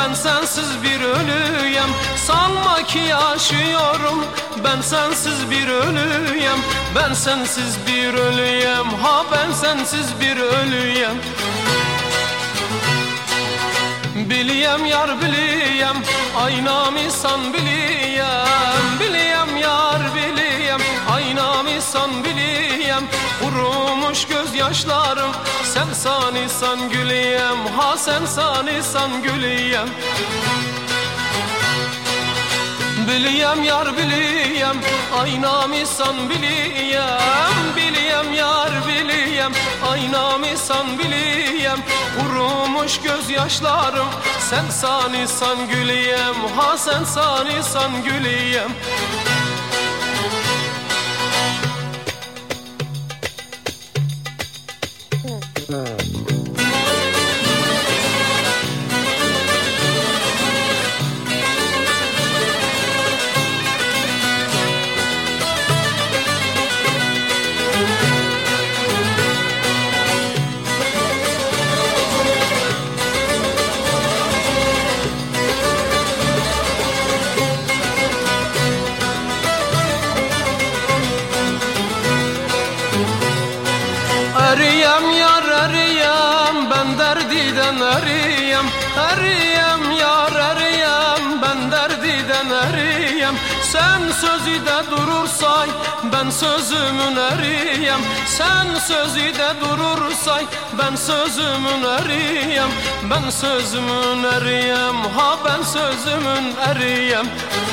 ben sensiz bir ölüyem. Sanma ki yaşıyorum, ben sensiz bir ölüyem. Ben sensiz bir ölüyem, ha ben sensiz bir ölüyem. Biliyem yar biliyem, aynamı san biliyem. Biliyem yar biliyem, aynamı san biliyem. Kurumuş gözyaşlarım, sen sanisan güliyem. Ha sen sanisan güliyem. Biliyem yar biliyem, aynamı san biliyem. Biliyem yar biliyem, aynamı san biliyem. Kurumuş gözyaşlarım, sen sanisan güliyem. Ha sen sanisan güliyem. Eriyem yar eriyem, ben derdiden eriyem. Eriyem yar eriyem, ben derdiden eriyem. Sen sözü de durursay, ben sözümün eriyem. Sen sözü de durursay, ben sözümün eriyem. Ben sözümün eriyem, ha ben sözümün eriyem.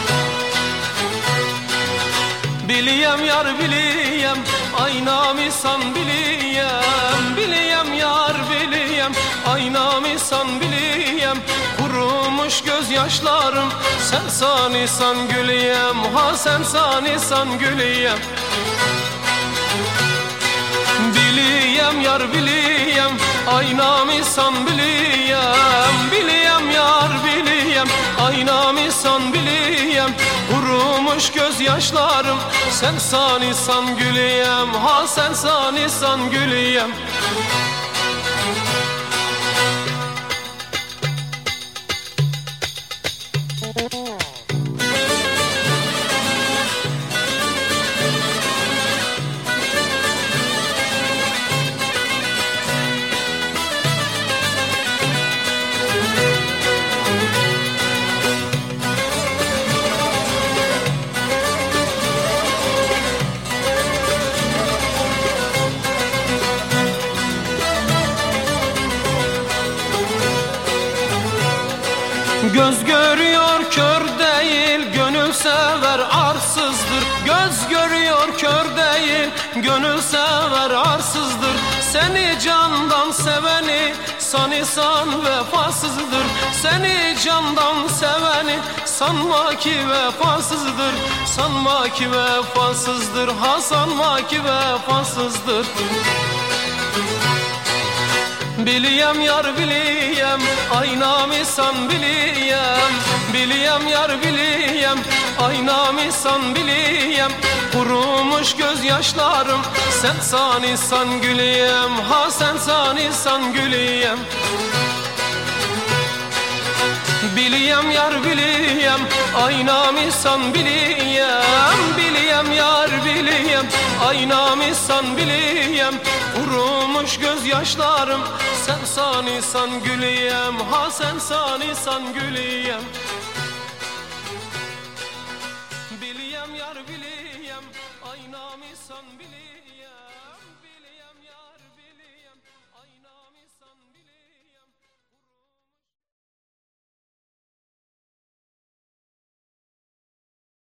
Biliyem yar biliyem, aynamı san biliyem. Biliyem yar biliyem, aynamı san biliyem. Kurumuş gözyaşlarım, sen sanisan güliyem. Ha sen sanisan güliyem. Biliyem yar biliyem, aynamı san biliyem. Biliyem yar biliyem, aynamı san biliyem. Kurumuş gözyaşlarım, sen sanisan güliyem. Ha sen sanisan güliyem. Göz görüyor kör değil, gönül sever arsızdır. Göz görüyor kör değil, gönül sever arsızdır. Seni candan seveni sanısan vefasızdır. Seni candan seveni sanma ki vefasızdır. Sanma ki vefasızdır, ha sanma ki vefasızdır. Biliyem yar biliyem, aynamı san biliyem. Biliyem yar biliyem, aynamı san biliyem. Kurumuş gözyaşlarım, sen sanisan güliyem. Ha sen sanisan güliyem. Biliyem yar biliyem, aynamı san biliyem. Biliyem yar biliyem, aynamı san biliyem. Kurumuş gözyaşlarım, sen sanisan güliyem. Ha sen sanisan güliyem.